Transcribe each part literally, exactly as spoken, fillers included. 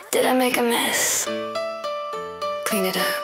Did I make a mess? Clean it up.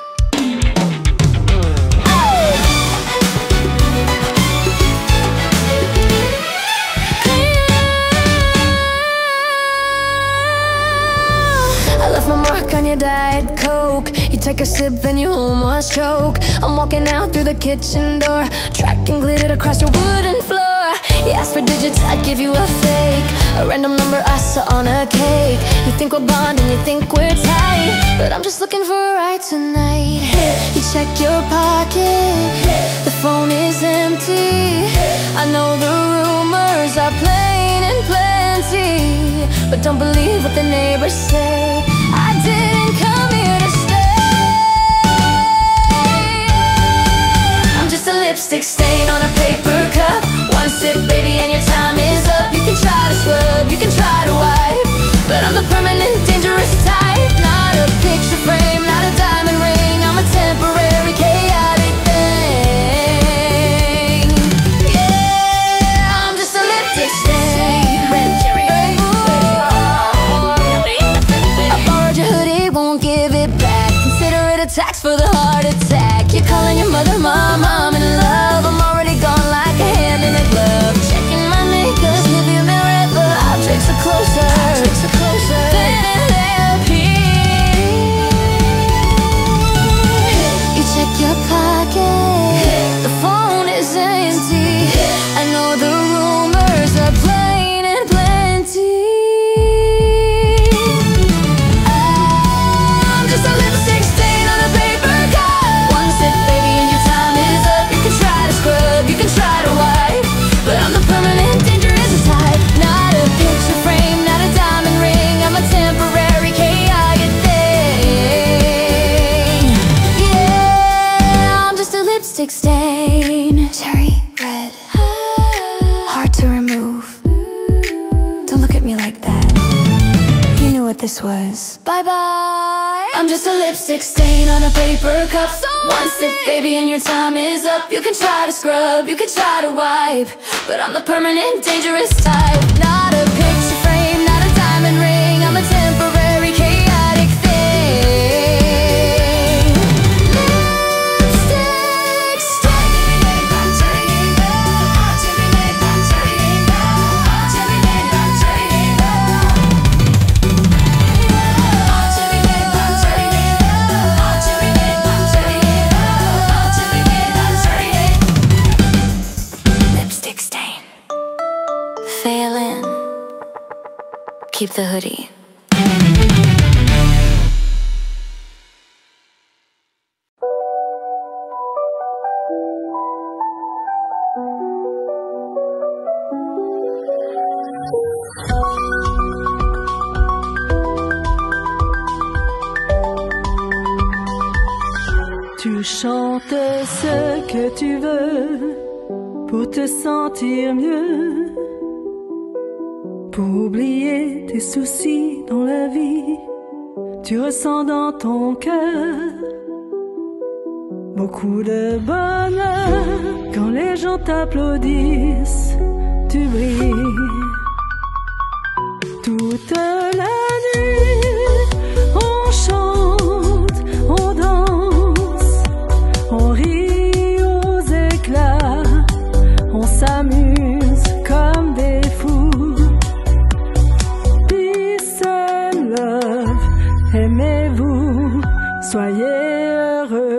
I left my mark on your Diet Coke. You take a sip and you almost choke. I'm walking out through the kitchen door, tracking glittered across your wooden floor. You asked for digits, I'd give you a fake, a random number I saw on a cake. You think we're bonding, you think we're tight, but I'm just looking for a ride tonight. You check your pocket, the phone is empty. I know the rumors are plain and plenty, but don't believe what the neighbors say. I didn't come here to stay. I'm just a lipstick stain on a paper cup. One sip, baby, and your time is up. You can try to scrub, you can try to wipe, but I'm the permanent dangerous type. Not a picture frame, not a diamond ring. I'm a temporary chaotic thing. Yeah, I'm just a lipstick stain. Red cherry. I borrowed your hoodie, won't give it back. Consider it a tax for the heart attack. You're calling your mother, mom, I'm in love. I'm already gone like a hand in a glove. Checking my makeup, leave you wherever. Objects are closer, objects are closer than L P. You check your pocket, the phone is empty. I know the rumors are plain and plenty. I'm just a lipstick stain on a paper cup. One sip, baby, and your time is up. You can try to scrub, you can try to wipe, but I'm the permanent dangerous type. Not a picture frame, not a diamond ring. I'm a temporary chaotic thing. Yeah, I'm just a lipstick stain. Cherry red, hard to remove. Don't look at me like that. You knew what this was. Bye bye. I'm just a lipstick stain on a paper cup. One sip, baby, and your time is up. You can try to scrub, you can try to wipe, but I'm the permanent dangerous type. Not a picture frame, not a diamond ring. I'm a temporary chaotic thing. Lipstick Lipstick stain. Failing. Keep the hoodie. Tu chantes ce que tu veux pour te sentir mieux, pour oublier tes soucis dans la vie. Tu ressens dans ton cœur beaucoup de bonheur. Quand les gens t'applaudissent, tu brilles toute la nuit. On chante, on danse, on rit aux éclats, on s'amuse comme des fous. Peace and love, aimez-vous, soyez heureux.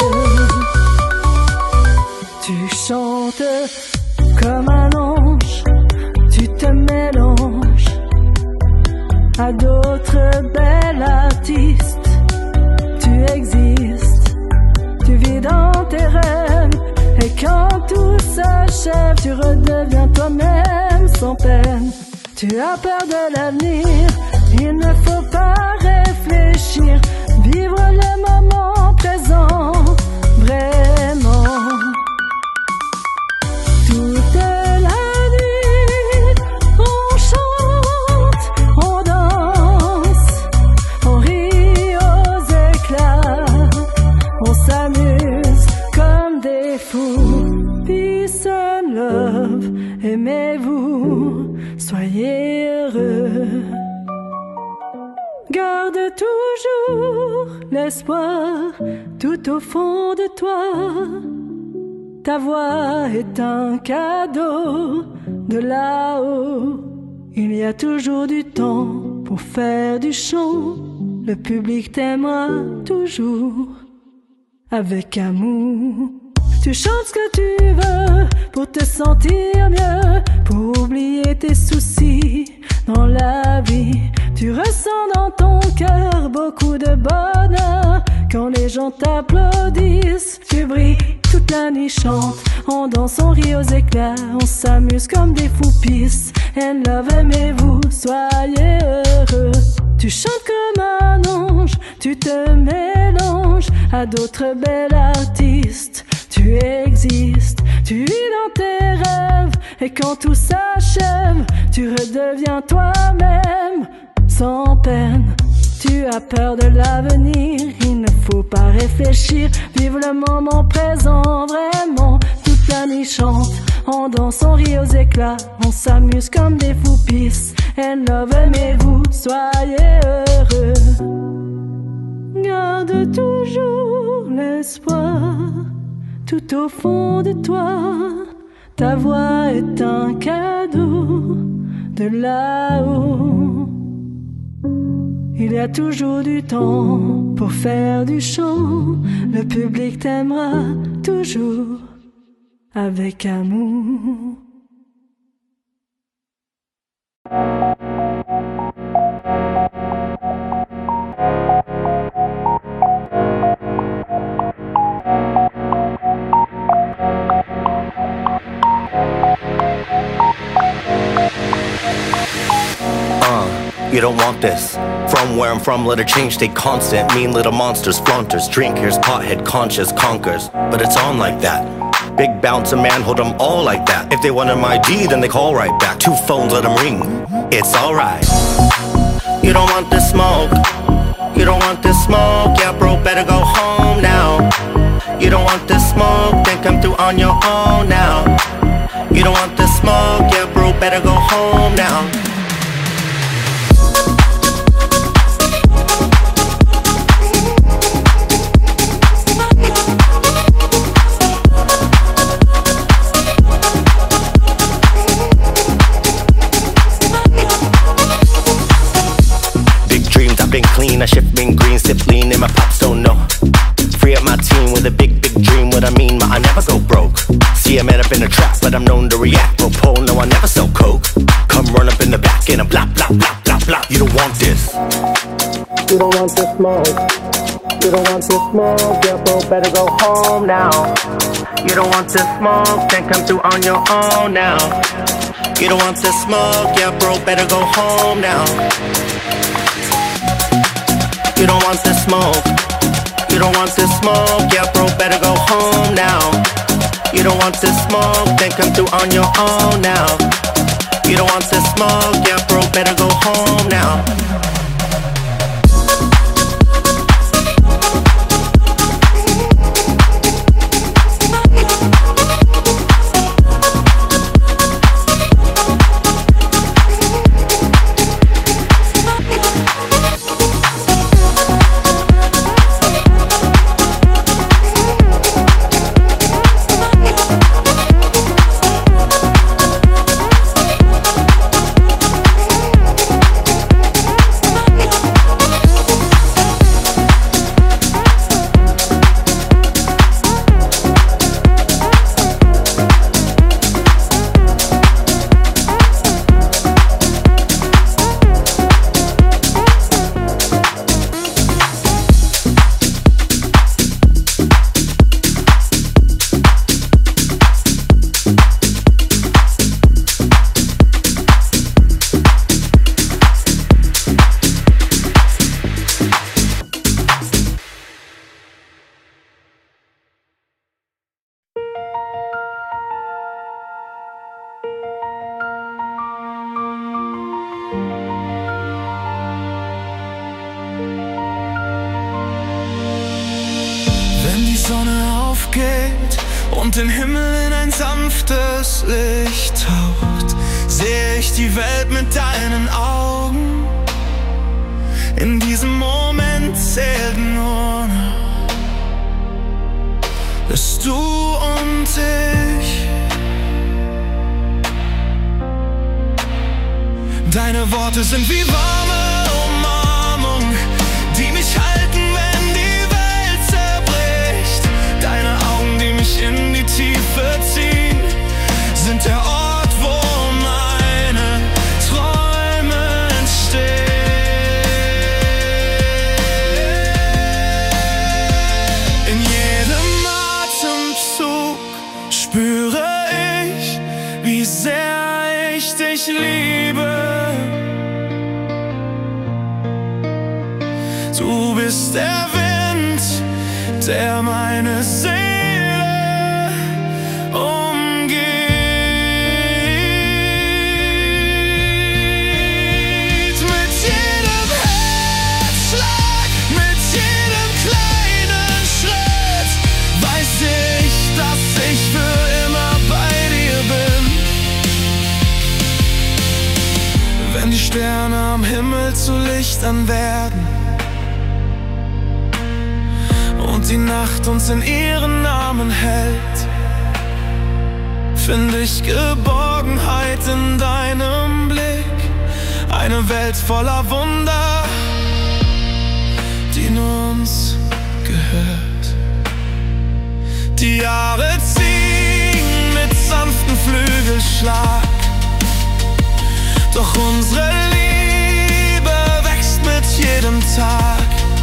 Tu chantes comme un ange, tu te mélanges à d'autres belles artistes. Tu existes, tu vis dans tes rêves, et quand tout s'achève, tu redeviens toi-même sans peine. Tu as peur de l'avenir, il ne faut pas réfléchir, vivre le moment présent, vraiment. Toute la nuit, on chante, on danse, on rit aux éclats, on s'amuse comme des fous. Peace and love, aimez-vous, soyez heureux. Garde toujours l'espoir tout au fond de toi. Ta voix est un cadeau de là-haut. Il y a toujours du temps pour faire du chant. Le public t'aimera toujours avec amour. Tu chantes ce que tu veux pour te sentir mieux, pour oublier tes soucis dans la vie. Tu ressens dans ton cœur beaucoup de bonheur. Quand les gens t'applaudissent, tu brilles toute la nuit, chante. On danse, on rit aux éclats, on s'amuse comme des fous pisses. And love, aimez-vous, soyez heureux. Tu chantes comme un ange, tu te mélanges à d'autres belles artistes. Tu existes, tu vis dans tes rêves. Et quand tout s'achève, tu redeviens toi-même. Sans peine, tu as peur de l'avenir. Il ne faut pas réfléchir, vive le moment présent. Vraiment, toute la nuit chante. On danse, on rit aux éclats, on s'amuse comme des fous pisses. And love, aimez-vous, soyez heureux. Garde toujours l'espoir tout au fond de toi. Ta voix est un cadeau de là-haut. Il y a toujours du temps pour faire du chant. Le public t'aimera toujours avec amour. You don't want this. From where I'm from, let it change, stay constant. Mean little monsters, flaunters, drinkers, pothead, conscious, conkers. But it's on like that. Big bouncer man, hold them all like that. If they want an I D, then they call right back. Two phones, let them ring. It's alright. You don't want this smoke. You don't want this smoke. Yeah, bro, better go home now. You don't want this smoke, then come through on your own now. You don't want this smoke. Yeah, bro, better go home now. Been clean, I shift been green, sip lean in my pops don't know. Free up my team with a big, big dream, what I mean, but I never go broke. See, I met up in a trap, but I'm known to react. Pro pole, no, I never sell coke. Come run up in the back in a blah, blah, blah, blah, blah. You don't want this. You don't want this smoke. You don't want this smoke, yeah, bro, better go home now. You don't want this smoke, then come through on your own now. You don't want this smoke, yeah, bro, better go home now. You don't want this smoke. You don't want this smoke. Yeah, bro, better go home now. You don't want this smoke, then come through on your own now. You don't want this smoke. Yeah, bro, better go home now. Und den Himmel in ein sanftes Licht taucht, sehe ich die Welt mit deinen Augen. In die Deine Worte sind wie warme Umarmung, die mich halten, wenn die Welt zerbricht. Deine Augen, die mich in die Tiefe ziehen, sind der Ort, wo meine Träume entstehen. In jedem Atemzug spüre ich, wie sehr ich dich liebe. Du bist der Wind, der meine Seele umgeht. Mit jedem Herzschlag, mit jedem kleinen Schritt weiß ich, dass ich für immer bei dir bin. Wenn die Sterne am Himmel zu Lichtern werden und die Nacht uns in ihren Namen hält, finde ich Geborgenheit in deinem Blick. Eine Welt voller Wunder, die nur uns gehört. Die Jahre ziehen mit sanftem Flügelschlag, doch unsere Liebe wächst mit jedem Tag.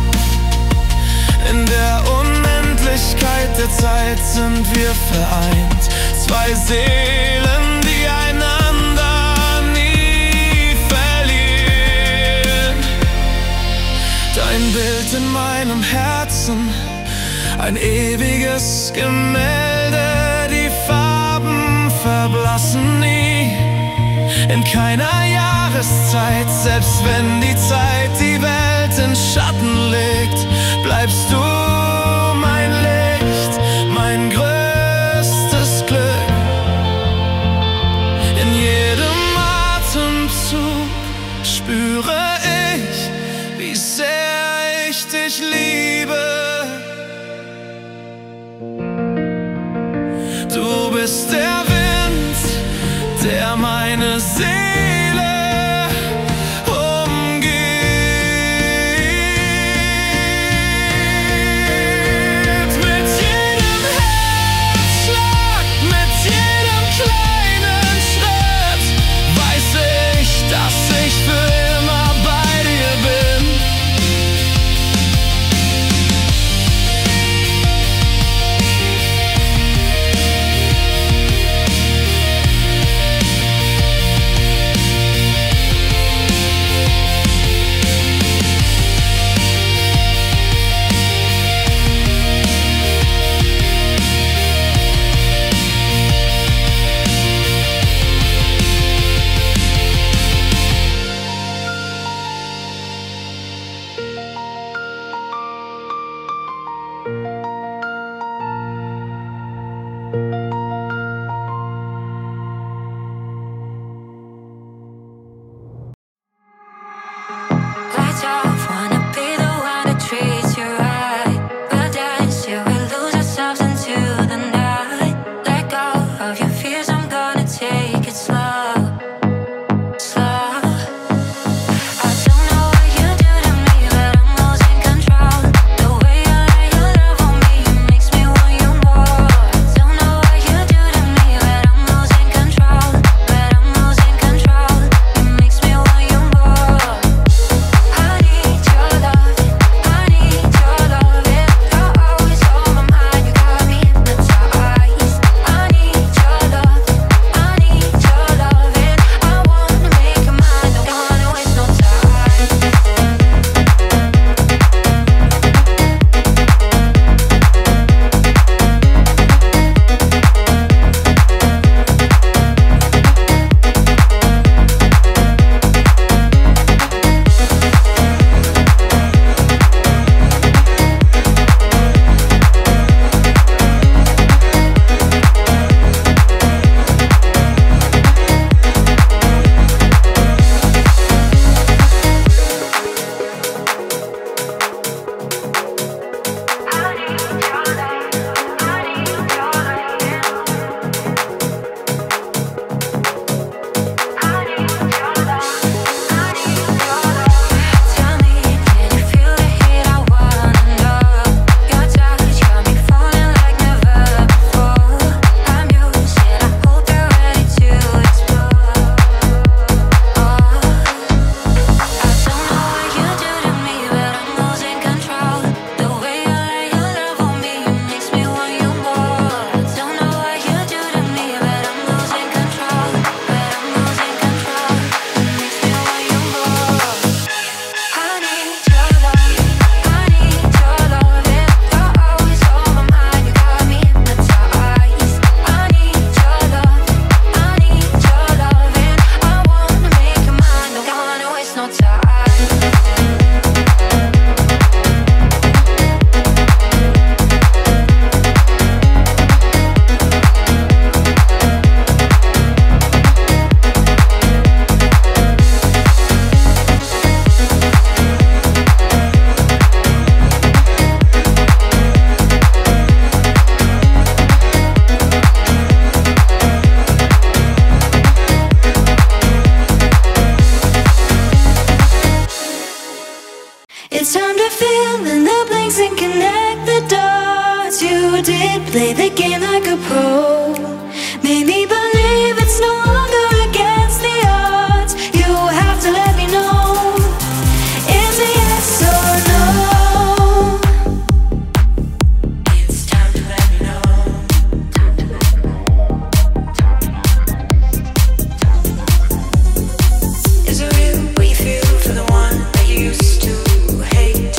In der Unendlichkeit der Zeit sind wir vereint. Zwei Seelen, die einander nie verlieren. Dein Bild in meinem Herzen, ein ewiges Gemälde. Die Farben verblassen nie, in keiner Jahreszeit. Selbst wenn die Zeit die Welt in Schatten legt, bleibst du mein Licht, mein größtes Glück. In jedem Atemzug spüre ich, wie sehr ich dich liebe. Du bist der Wind, der meine Seele umgeht. blinks and connect the dots. You did play the game like a pro. Made me believe it's no longer against the odds. You have to let me know. Is it yes or no? It's time to let me know. Is it real what you feel for the one that you used to hate?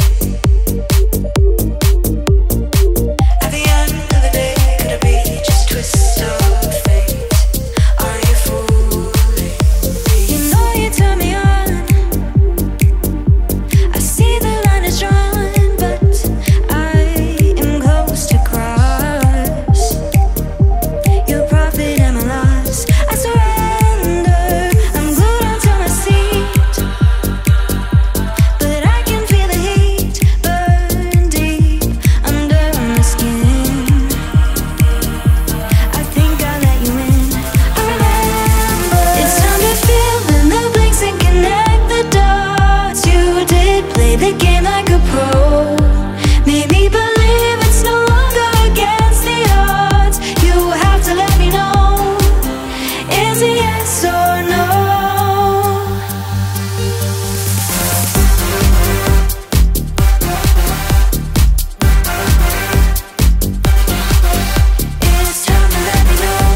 At the end of the day, could it be just twist of fate? Are you fooling? You know you turn me on. I see the line is drawn, but I am close to cross. Your profit and my loss. I surrender. I'm glued onto my seat, but I can feel the heat burn deep under my skin. I think I let you in. I remember. It's time to fill in the blanks and connect the dots. You did play the game like a pro. Made me believe it's no longer against the odds. You have to let me know. Is it yes or no? It's time to let me know.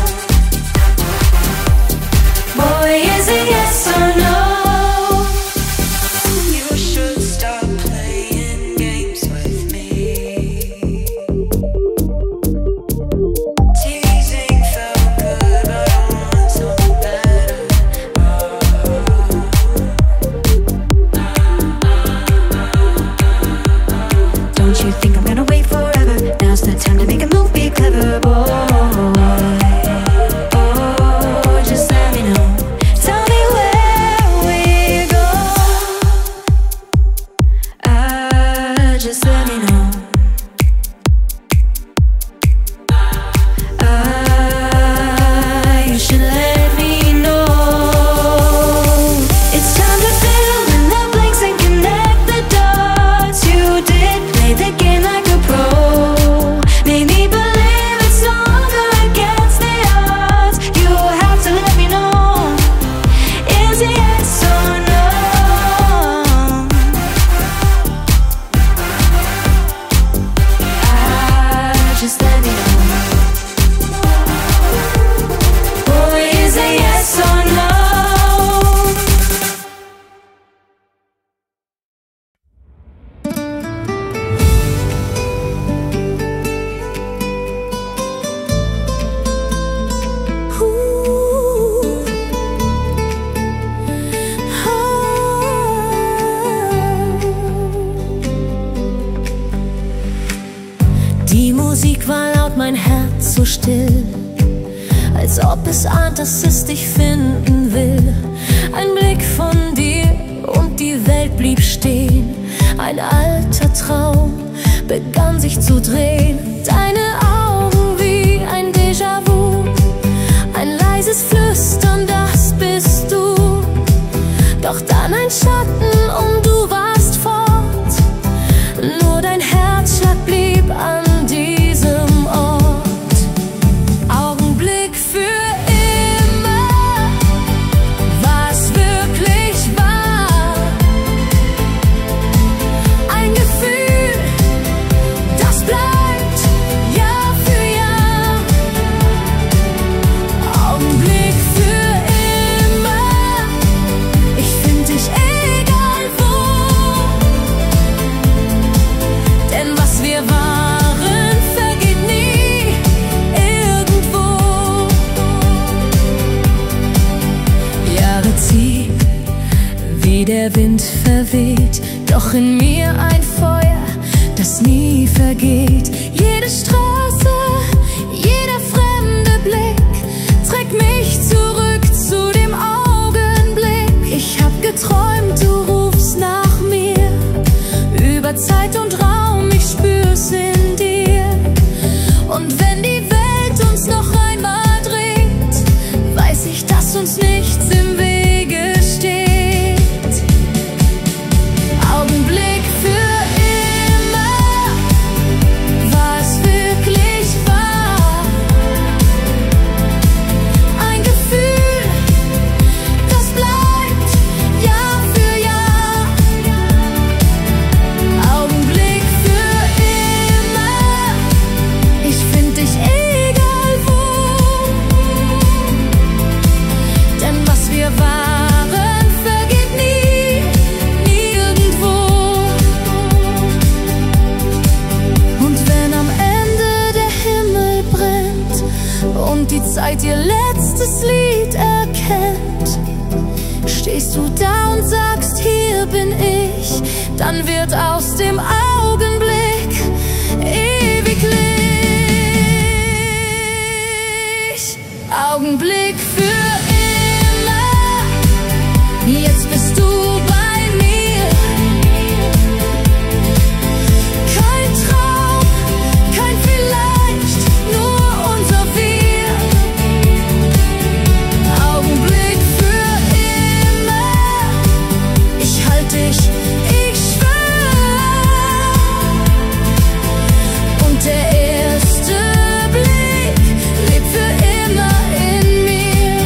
Boy, is it yes or no? You should stop playing games with me. Teasing felt good, but I want something better. Don't you think I'm gonna wait forever? Now's the time to make a move, be clever, boy. Oh, just let me know. Tell me where we go. Ah, just let me know. Ah, you should let me know. It's time to fill in the blanks and connect the dots. You did play the game like a pro. Made me believe it's no longer against the odds. You have to let me know. Is it yes or no? Ah, just let me know. Boy, is it yes or no? Die Musik war laut, mein Herz so still, als ob es ahnt, dass es dich finden will. Ein Blick von dir und die Welt blieb stehen. Ein alter Traum begann sich zu drehen. Deine Augen wie ein Déjà-vu, ein leises Flüstern, das bist du. Doch dann ein Schatten und du warst fort. Nur dein Herzschlag blieb an diesem Ort. Augenblick für immer, was wirklich war. Ein Gefühl, das bleibt Jahr für Jahr. Augenblick für immer, ich find dich egal wo. Denn was wir waren, vergeht nie irgendwo. Jahre ziehen, wie der Wind verweht, doch in mir ein Feuer, das nie vergeht. Jede Straße, jeder fremde Blick trägt mich zurück zu dem Augenblick. Ich hab geträumt, du rufst nach mir, über Zeit und Raum, ich spür's in dir. Und wenn die Welt uns noch einmal dreht, weiß ich, dass uns nichts im Wege steht. Augenblick für immer, dann wird aus dem Augenblick ewiglich. Augenblick für immer, jetzt bist du bei mir. Kein Traum, kein Vielleicht, nur unser Wir. Augenblick für immer, ich halte dich, ich schwör. Und der erste Blick lebt für immer in mir.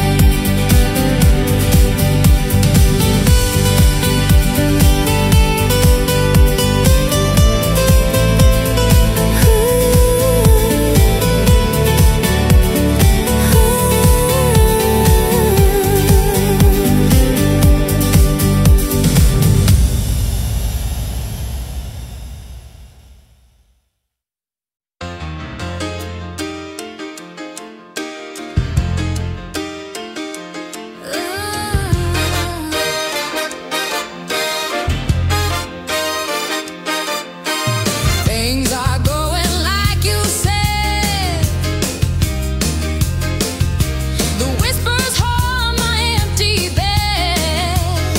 Things are going like you said. The whispers haunt my empty bed.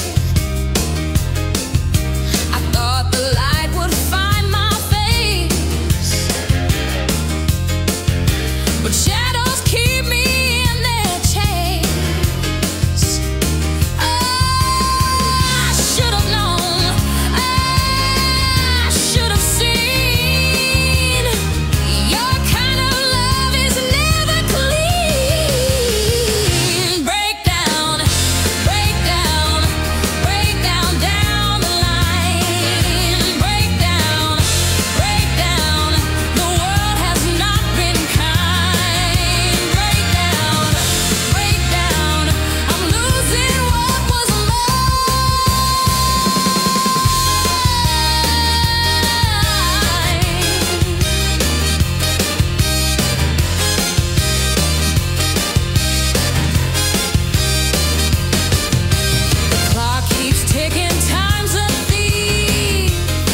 I thought the light would find my face, but shadows keep me in their chains. Oh, I should have known, I should have seen. Your kind of love is never clean. Break down, break down, break down, down the line. Break down, break down, the world has not been kind. Break down, break down, I'm losing what was The clock keeps ticking, time's a thief.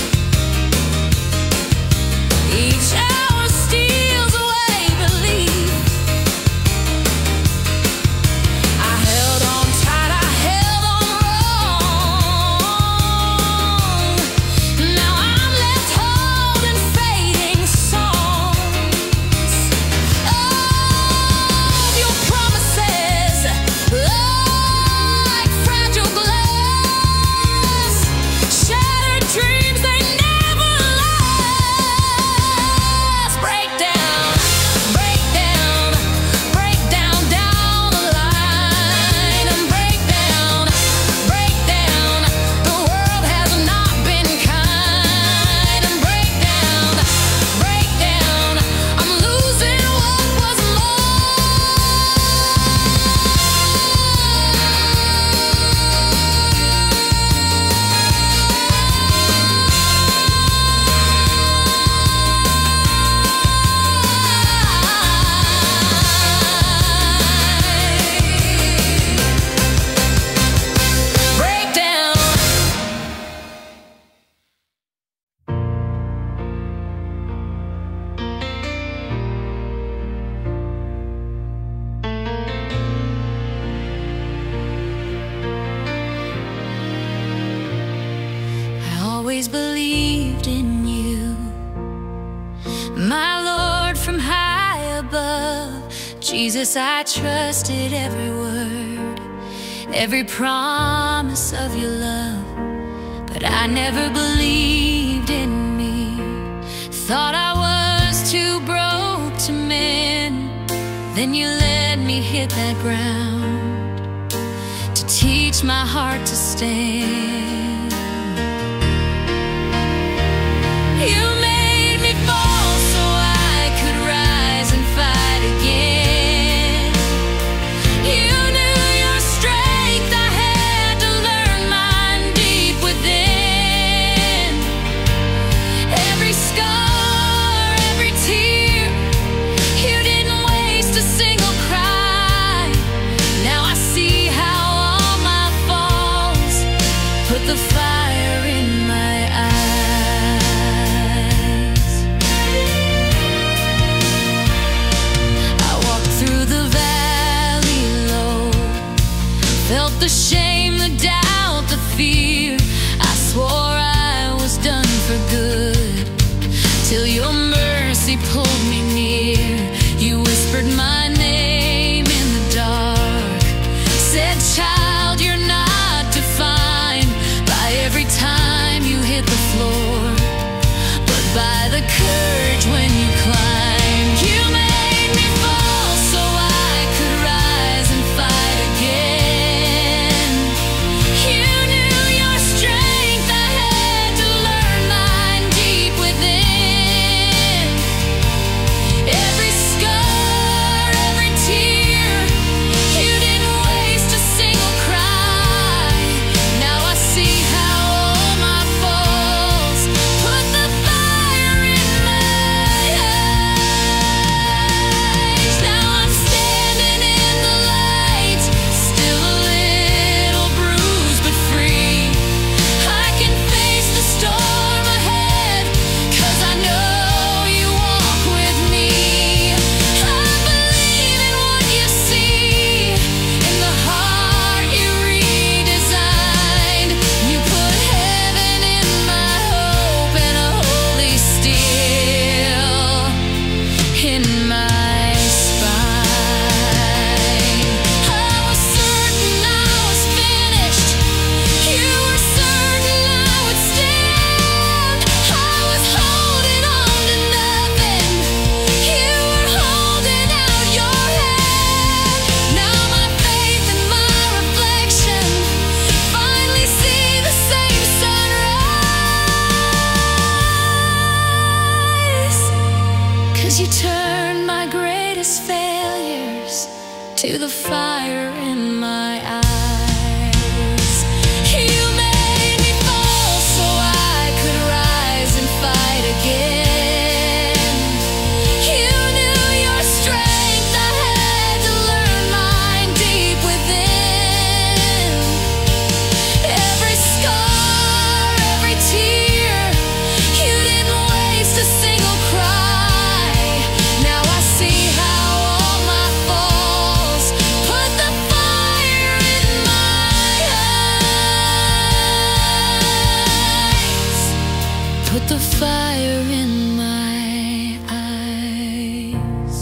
Each hour steals away belief. I held on tight, I held on wrong. Now I'm left holding fading songs of your promises, like fragile glass. Shattered dreams, they never last. Break down, break down, break down, down the line. And break down, break down, the world has not been kind. And break down, break down, I'm losing what was break down. I always believed in you, my Lord from high above. Jesus, I trusted every word, every promise of your love. But I never believed in me. Thought I was too broke to mend. Then you let me hit that ground to teach my heart to stand. You made me fall so I could rise and fight again. You knew your strength, I had to learn mine deep within. Every scar, every tear, you didn't waste a single cry. Now I see how all my faults put the Felt the shame, the doubt, the fear. I swore I was done for good, till your mercy pulled me near. You whispered my name in the dark, said, child, you're not defined by every time you hit the floor, but by the courage when you climb. You made me fall so I could rise and fight again. You knew your strength, I had to learn mine deep within. Every scar, every tear, you didn't waste a single cry. Now I see how all my faults put the fire in my eyes. Now I'm standing in the light, still a little bruised but free. I can face the storm ahead, 'cause I know you walk with me. I believe in what you see, in the heart you redesigned. You put heaven in my hope and a holy steel in my spine. I was certain I was finished. You were certain I would stand. I was holding on to nothing. You were holding out your hand. Now my faith and my reflection finally see the same sunrise. 'Cause you turned my greatest failures to the fire in my eyes. You made me fall so I could rise and fight again. You knew your strength, I had to learn mine deep within. Every scar, every tear, you didn't waste a single cry. Now I see how all my faults put the fire in my eyes. Put the fire in my eyes.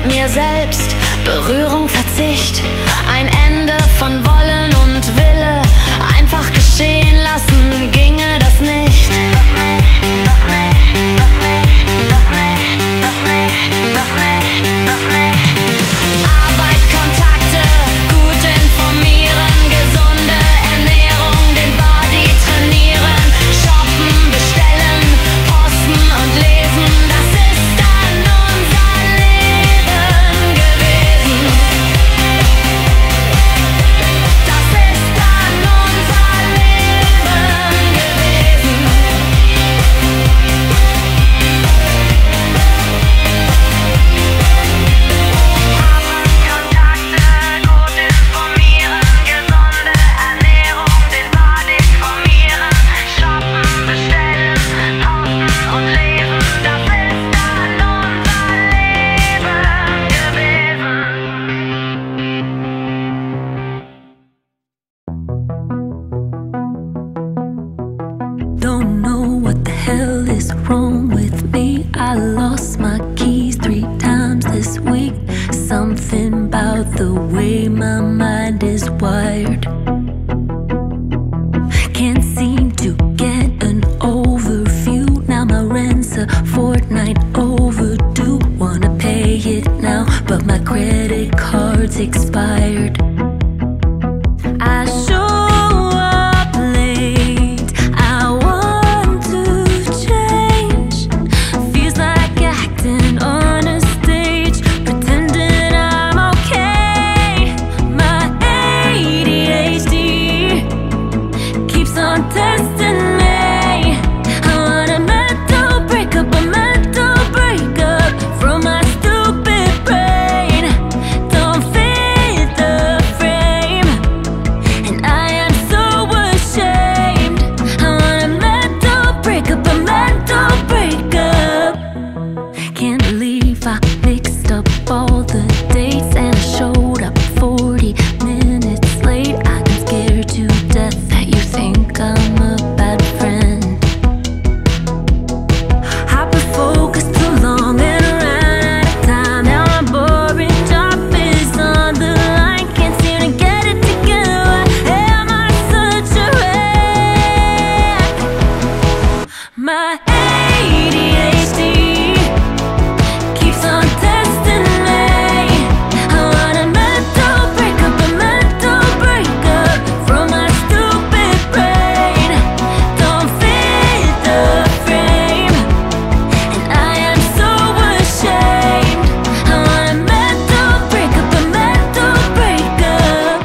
mir selbst, Berührung, Verzicht, ein Ende von Wollen und Wille, einfach geschehen lassen, ginge das nicht. Doch nicht, doch nicht, doch nicht, doch nicht, doch nicht, doch nicht, doch nicht. Arbeit, Kontakte, gut informieren, gesunde Ernährung, den Body trainieren, shoppen, bestellen, posten und lesen, das ist dann unser Leben gewesen. Das ist dann unser Leben gewesen. Kontakte, gut informieren, gesunde Ernährung, den Body formieren, shoppen, bestellen, posten und lesen, das ist dann unser Leben gewesen. Don't know what the hell is wrong with me. I lost my keys three times this week. Something about the way my mind is wired. Can't seem to get an overview. Now my rent's a fortnight overdue. Wanna pay it now, but my credit card's expired. I show up late. I want to change. Feels like acting on a stage, pretending I'm okay. My A D H D keeps on testing me. I want a mental breakup, a mental breakup from my stupid brain. Don't fit the frame, and I am so ashamed. I want a mental breakup, a mental breakup. Can't believe I mixed up all the dates and I showed up forty minutes late. I'm scared to death that you think I'm a bad friend. Hyper-focused too long and ran out of time. Now my boring job is on the line. Can't seem to get it together. Why am I such a wreck? My A D H D keeps on testing me. I want a mental breakup, a mental breakup from my stupid brain. Don't fit the frame, and I am so ashamed. I want a mental breakup, a mental breakup.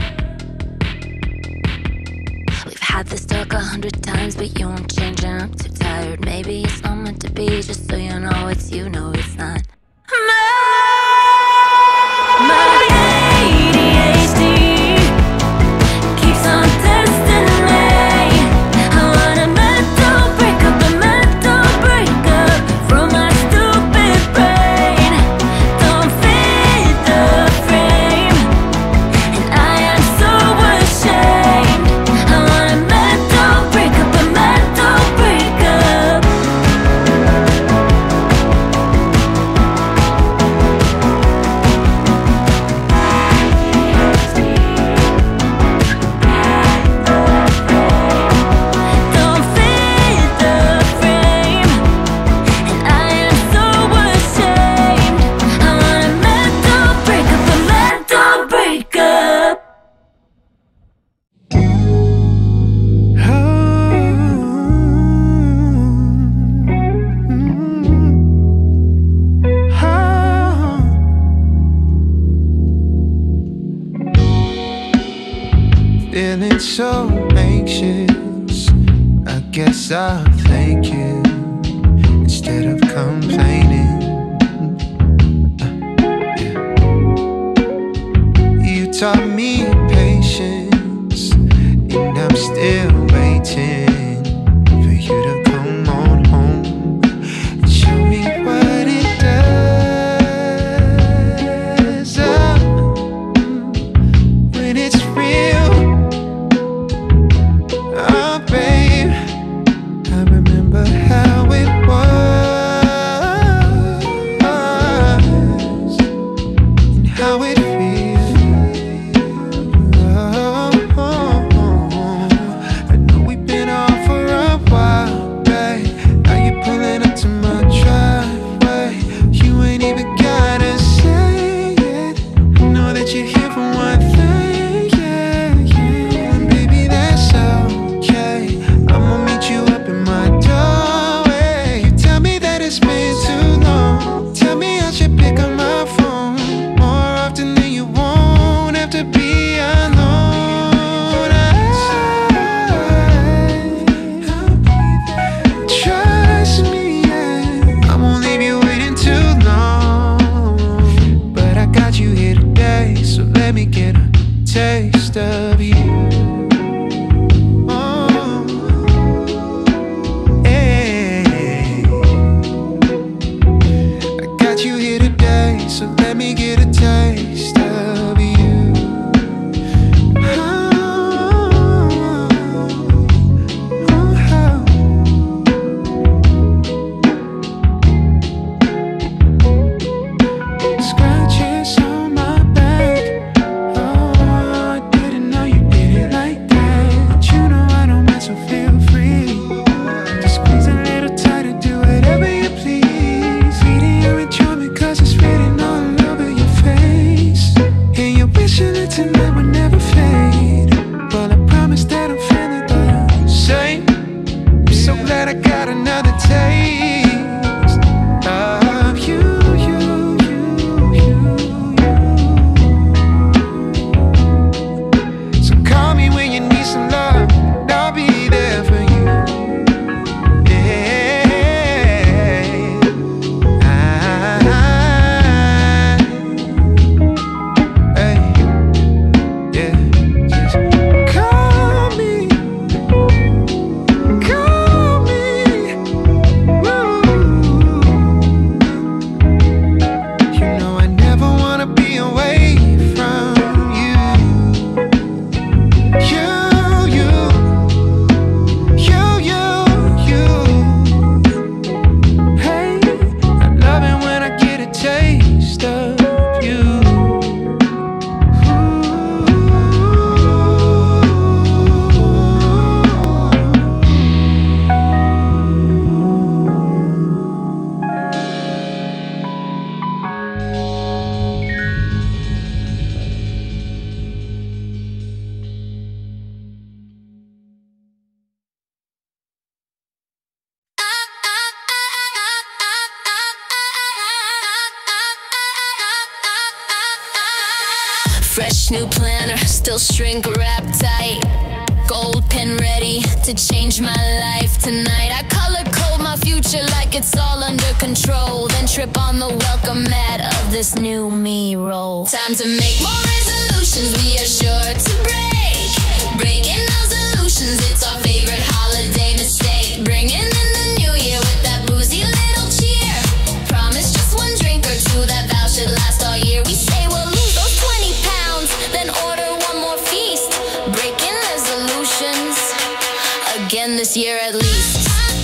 We've had this talk a hundred times, but you won't change and I'm too tired. Maybe it's not meant to be, just so you know it's you, know it's not. My A D H D keeps on testing me. I want a mental breakup, a mental breakup from my stupid brain. Don't fit the frame, and I am so ashamed. I want a mental breakup, a mental breakup. Don't fit the frame, and I am so ashamed. I want a mental breakup, a mental breakup. Feeling so anxious, I guess I'll thank you instead of complaining. Uh, yeah. You taught me patience, and I'm still waiting for you to come on home and show me what it does. Oh, when it's real. Oh, babe, I remember how it was. Fresh new planner, still shrink wrap tight. Gold pen ready to change my life tonight. I color code my future like it's all under control. Then trip on the welcome mat of this new me roll. Time to make more resolutions we are sure to break. Breaking resolutions, it's our favorite holiday mistake. Bringing in the new year with that boozy little cheer. Promise just one drink or two, that vow should last all year. We say we'll lose those twenty pounds, then order one more feast. Breaking resolutions, again this year at least.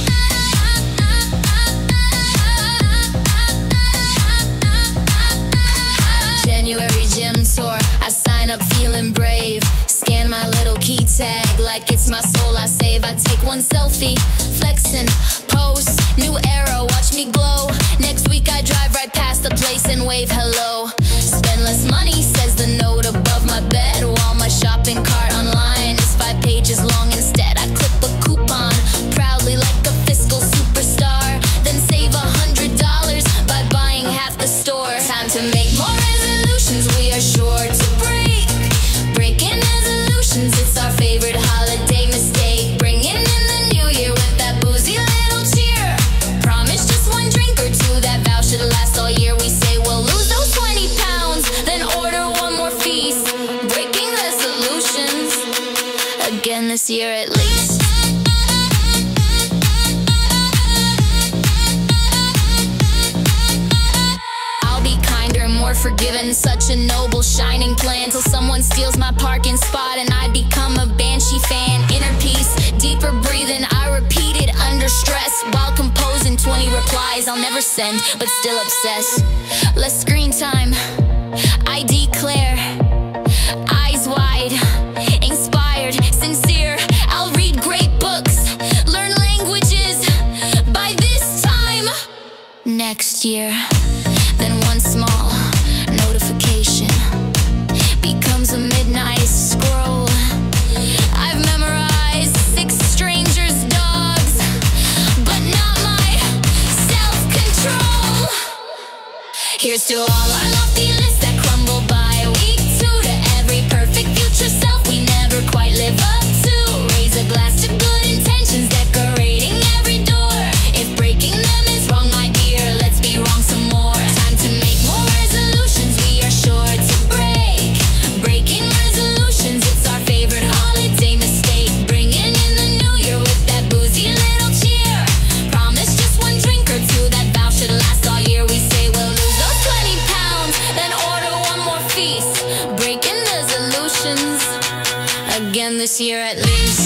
January gym tour, I sign up feeling brave. Scan my little key tag like it's my soul I save. I take one selfie, flexing, post, new era, watch me glow. Next week I drive right past the place and wave hello. Spend less money, says the note above my bed, while my shopping cart online is five pages long instead. I clip a coupon, proudly like a fiscal superstar, then save a hundred dollars by buying half the store. Time to make more resolutions we are sure to break. Breaking resolutions, it's our favorite holiday mistake. Bringing in the new year with that boozy little cheer. Promise just one drink or two, that vow should last all year. We say we'll lose those twenty pounds, then order one more feast. Breaking resolutions, again this year at least. I'll be kinder, more forgiving, such a noble shining plan, till someone steals my parking spot and I become a Banshee fan. Inner peace, deeper breathing, I repeat it under stress while composing twenty replies I'll never send, but still obsessed. Less screen time, I declare. Eyes wide, inspired, sincere. I'll read great books, learn languages by this time next year. Then one small notification becomes a midnight scroll. I've memorized six strangers' dogs, but not my self-control. Here's to all our lofty lists that crumble by week two, to every perfect future self we never quite live up to. Raise a glass to good intentions, decorating every door. If breaking them is wrong, my dear, let's be wrong some more. Time to make more resolutions we are sure to break. Breaking resolutions, it's our favorite holiday mistake. Bringing in the new year with that boozy little cheer. Promise just one drink or two, that vow should last all year. We say we'll lose those twenty pounds, then order one more feast. Breaking resolutions, again this year at least.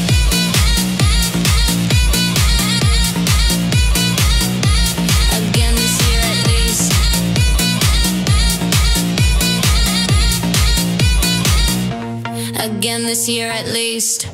Again this year at least. Again this year at least.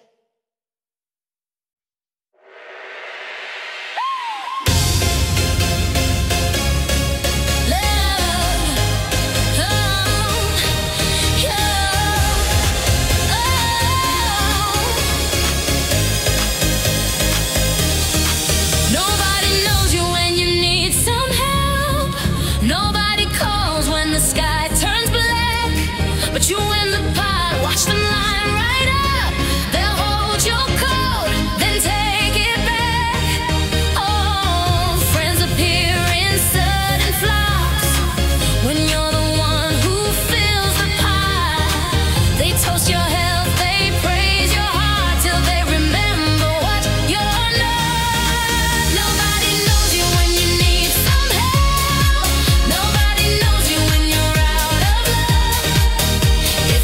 Nobody knows you when you need some help. Nobody calls when the sky turns black. But you in the pot, watch them line right up. They'll hold your coat, then take it back. Oh, friends appear in sudden flocks when you're the one who fills the pot. They toast your health, they praise your heart, till they remember what you're not. Nobody knows you when you need some help. Nobody knows you when you're out of love. If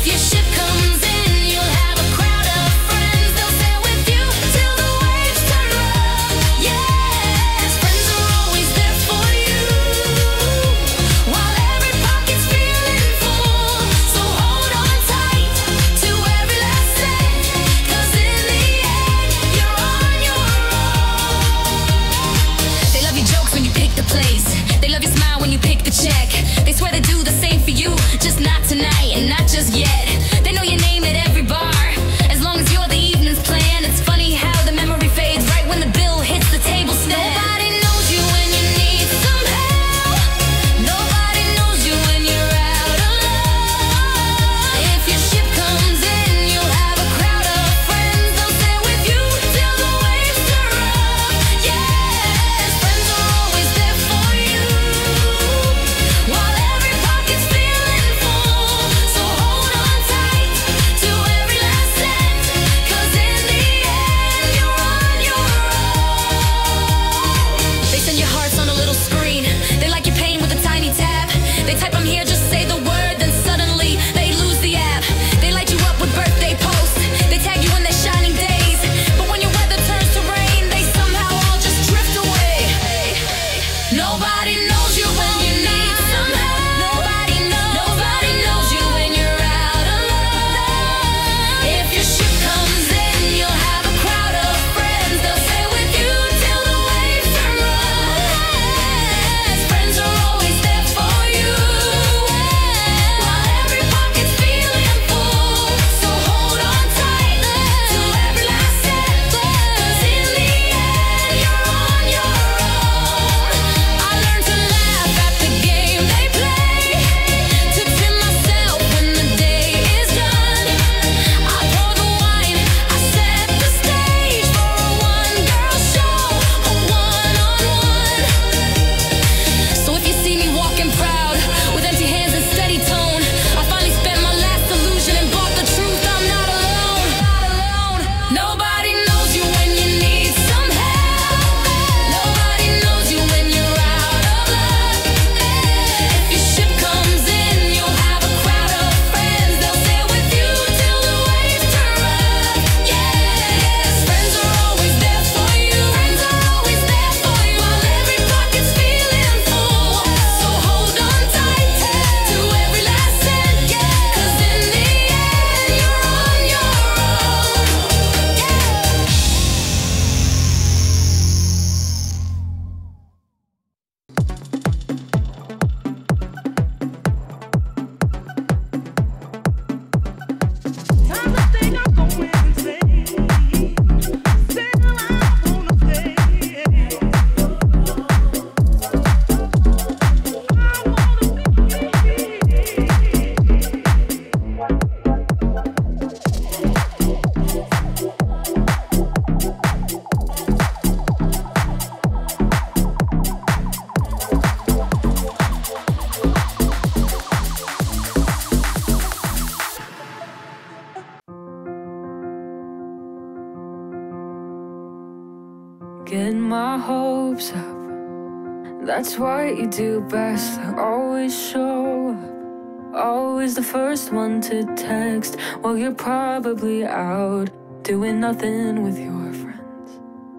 Get my hopes up. That's what you do best. I always show up. Always the first one to text while you're probably out doing nothing with your friends.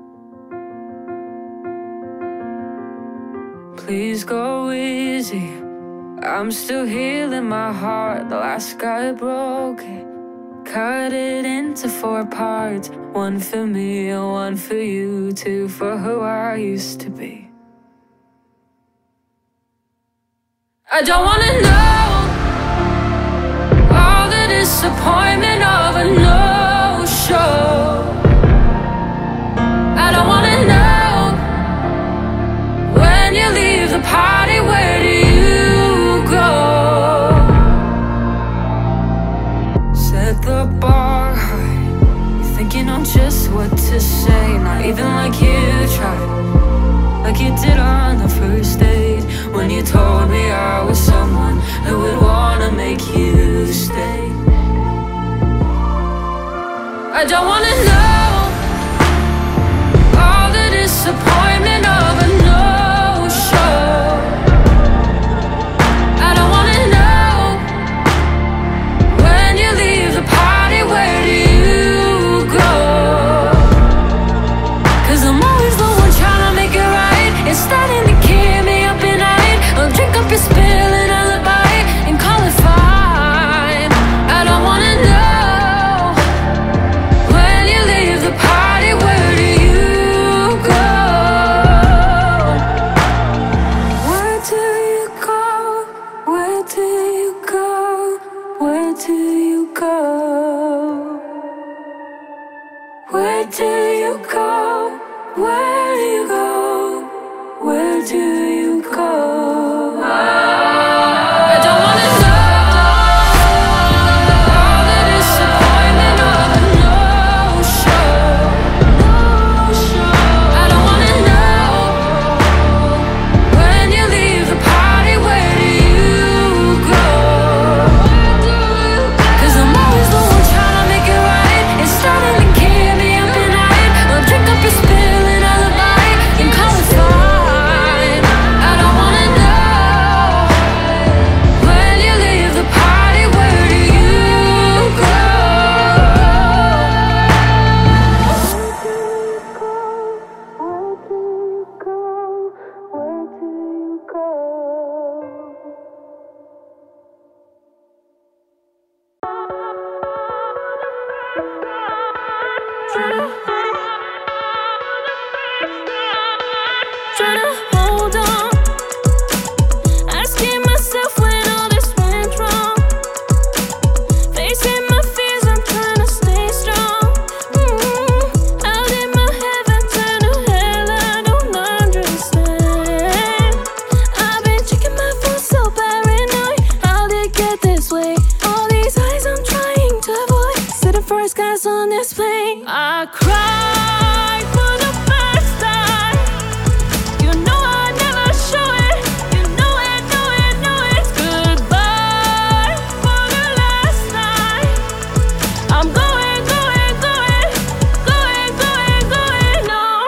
Please go easy. I'm still healing my heart. The last guy broke it. Cut it into four parts. One for me and one for you. Two for who I used to be. I don't wanna know all the disappointment of a no-show. I don't wanna know when you leave the party, where do you go? Set the bar high. You think you know just what to say. Not even like you tried, like you did on the first date, when you told me I was someone who would wanna make you stay. I don't wanna know all the disappointment of a no-show. I don't wanna know when you leave the party, where do you go? Cause I'm always the one trying to make it right. It's starting to keep me up at night. I'll drink up your spill and alibi and call it fine. I don't wanna know when you leave the party, where do you go? Where do you go? Where do you go? Where do you go? Where do you go? Where do you go? Where do you go? I don't wanna know all the disappointment of a no-show. I don't wanna know when you leave the party, where do you go? Cause I'm always the one trying to make it right. It's starting to keep me up at night. I'll drink up your spill and alibi and call it fine. I don't wanna know when you leave the party, where do you go? Where do you go? Where do you go? Tryna hold on, asking myself when all this went wrong. Facing my fears, I'm tryna stay strong. Mm, How did my heaven turn to hell? I don't understand. I've been checking my phone, so paranoid. How did it get this way? All these eyes I'm trying to avoid. Sitting first class on this plane. I cried for the first time. You know I never show it. You know it, know it, know it. Goodbye for the last time. I'm going, going, going, going, going, going on.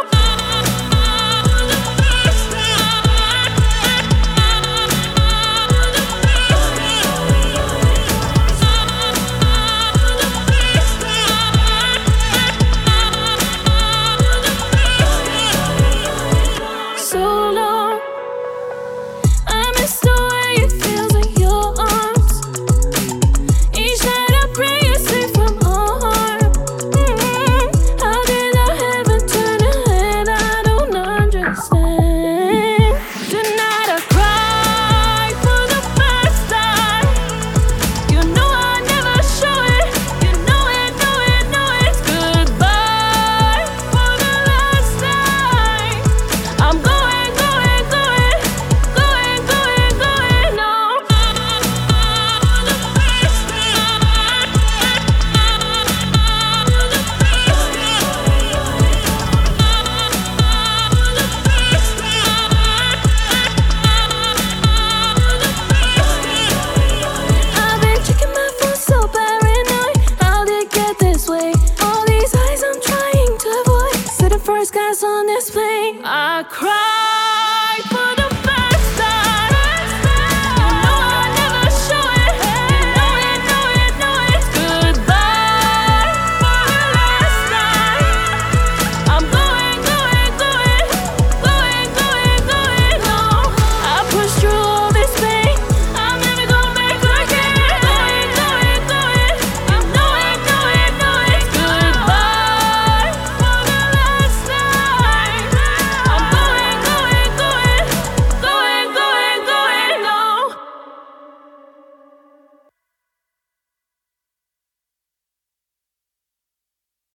on this plane. I cry.